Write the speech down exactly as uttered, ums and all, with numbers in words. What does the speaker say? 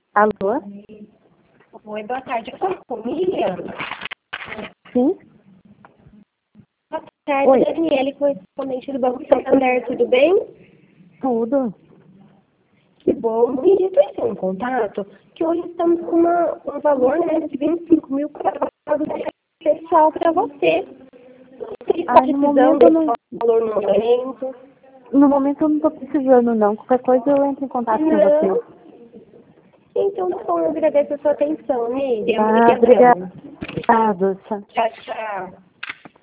Alô? Oi, boa tarde. Eu falo com Miriam. Sim? Boa tarde, Oi. Daniele, correspondente do Banco Santander, tudo bem? Tudo. Que bom. Miriam, estou entrando em contato que hoje estamos com uma, um valor, né, de vinte e cinco mil para pessoal para você. Você está Ah, no precisando momento eu desse não. valor no momento? No momento eu não tô precisando não. Qualquer coisa eu entro em contato com Não. você. Então, tá bom, eu agradeço a sua atenção, Miriam. Ah, Obrigadão. obrigada, Dulce. Tchau, tchau.